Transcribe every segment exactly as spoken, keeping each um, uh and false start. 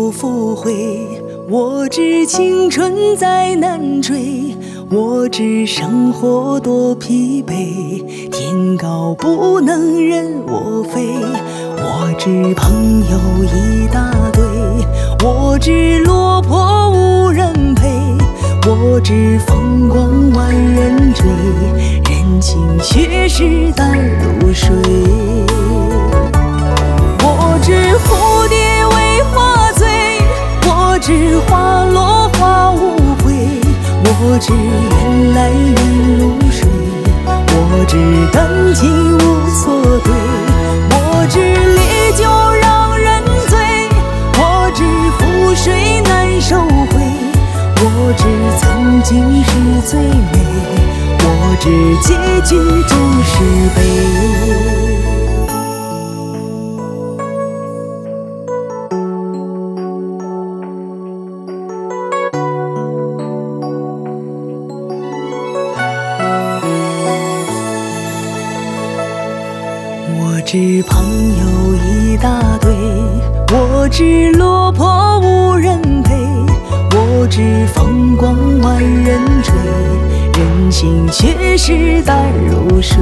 不复回。我知青春再难追，我知生活多疲惫。天高不能任我飞，我知朋友一大堆，我知落魄无人陪。我知风光万人追，人情却是淡如水。我知蝴蝶为花醉，我知花落花无悔。我知缘来缘如水，我知感情无错对。我知烈酒让人醉，我知覆水难收回。我知曾经是最美，我知结局终是悲。我知朋友一大堆，我知落魄无人陪。我知风光万人追，人情却是淡如水。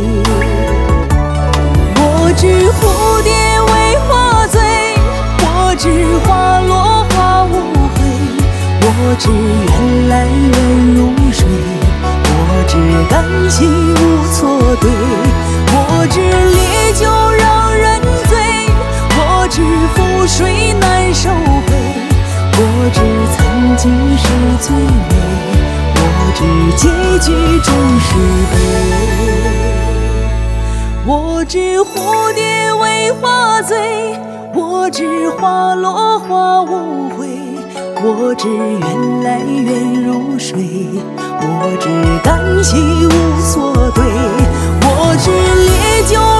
我知蝴蝶为花醉，我知花落花无悔。我知缘来缘如水，我知感情无错对。我知烈酒让人醉，我知覆水难收回。我知曾经是最美，我知结局终是悲。我知蝴蝶为花醉，我知花落花无悔。我知缘来缘如水，我知感情无错对。我知烈酒